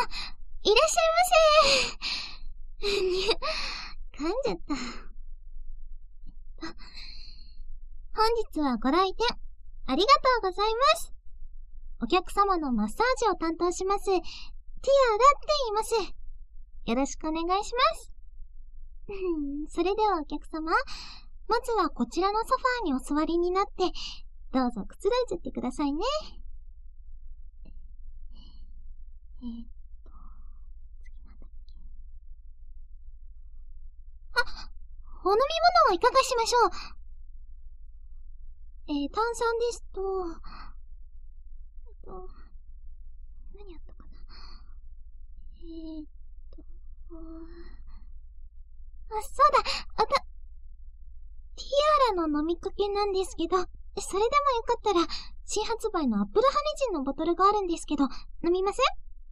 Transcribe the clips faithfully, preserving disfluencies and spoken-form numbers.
いらっしゃいませ。にゃ、噛んじゃった。本日はご来店、ありがとうございます。お客様のマッサージを担当します、ティアラって言います。よろしくお願いします。それではお客様、まずはこちらのソファーにお座りになって、どうぞくつろいじってくださいね。えー、っと、次なんだっけ。あ、お飲み物はいかがしましょう。えー、炭酸ですと、えっと、何やったかな。えー、っと、あ、そうだ、あた、ティアラの飲みかけなんですけど、それでもよかったら、新発売のアップルハニジンのボトルがあるんですけど、飲みません？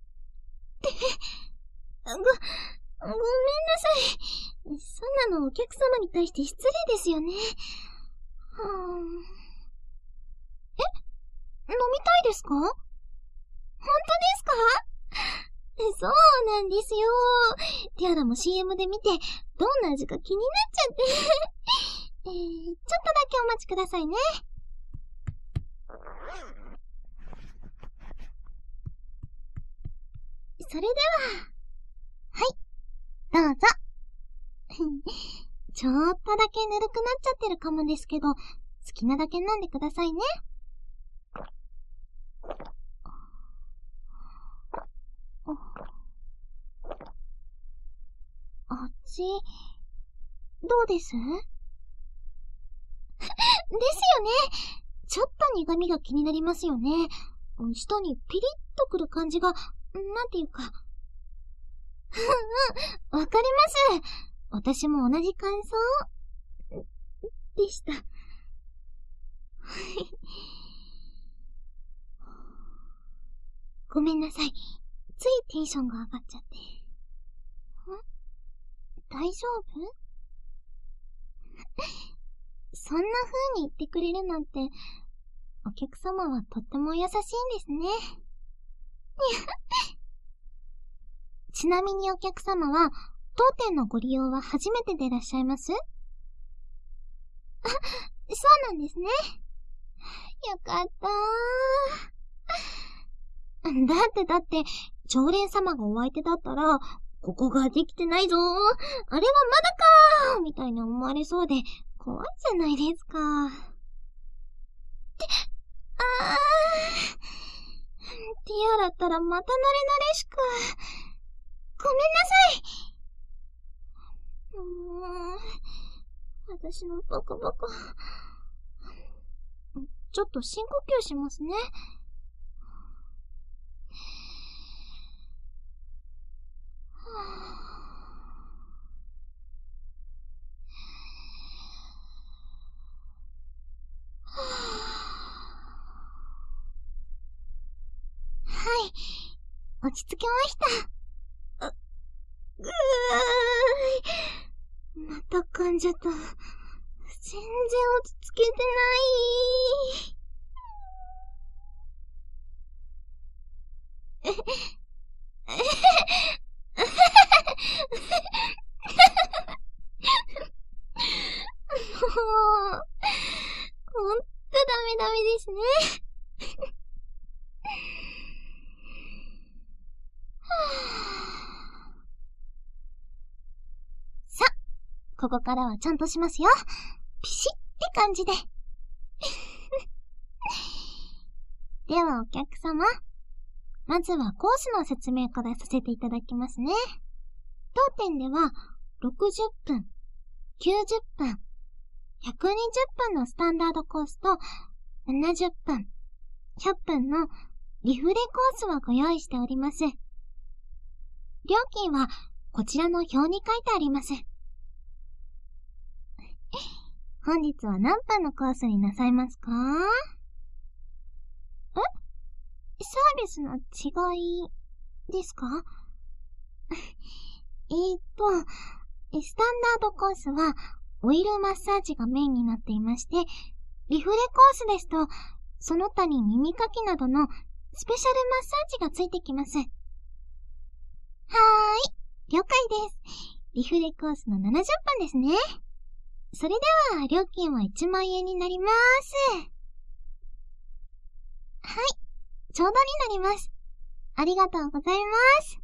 ご、ごめんなさい。そんなのお客様に対して失礼ですよね。はぁ。え？飲みたいですか？本当ですか？そうなんですよ。ティアラも シーエム で見て、どんな味か気になっちゃって。えー、ちょっとだけお待ちくださいね。それでは、はい、どうぞ。ちょっとだけぬるくなっちゃってるかもですけど、好きなだけ飲んでくださいね。味、どうです？ですよね。ちょっと苦味が気になりますよね。舌にピリッとくる感じが、なんていうか。うんうん、わかります。私も同じ感想でした。ごめんなさい。ついテンションが上がっちゃって。ん？大丈夫？そんな風に言ってくれるなんて、お客様はとっても優しいんですね。ちなみにお客様は、当店のご利用は初めてでいらっしゃいます？あ、そうなんですね。よかったー。だってだって、常連様がお相手だったら、ここができてないぞー。あれはまだかーみたいな思われそうで、怖いじゃないですか。って、あー。ティアラったらまた慣れ慣れしく。ごめんなさい。うーん。私のバカバカ。ちょっと深呼吸しますね。はい。落ち着きました。う、ぐーい。また噛んじゃった。全然落ち着けてない。えへへへもう、ほんとダメダメですね。さ、ここからはちゃんとしますよ。ピシッって感じで。ではお客様、まずはコースの説明からさせていただきますね。当店ではろくじゅっぷん、きゅうじゅっぷん、ひゃくにじゅっぷんのスタンダードコースとななじゅっぷん、ひゃっぷんのリフレコースをご用意しております。料金はこちらの表に書いてあります。本日は何分のコースになさいますか？え？サービスの違いですか？えーっと、スタンダードコースはオイルマッサージがメインになっていまして、リフレコースですと、その他に耳かきなどのスペシャルマッサージがついてきます。 了解です。リフレコースのななじゅっぷんですね。それでは、料金はいちまんえんになります。はい、ちょうどになります。ありがとうございます。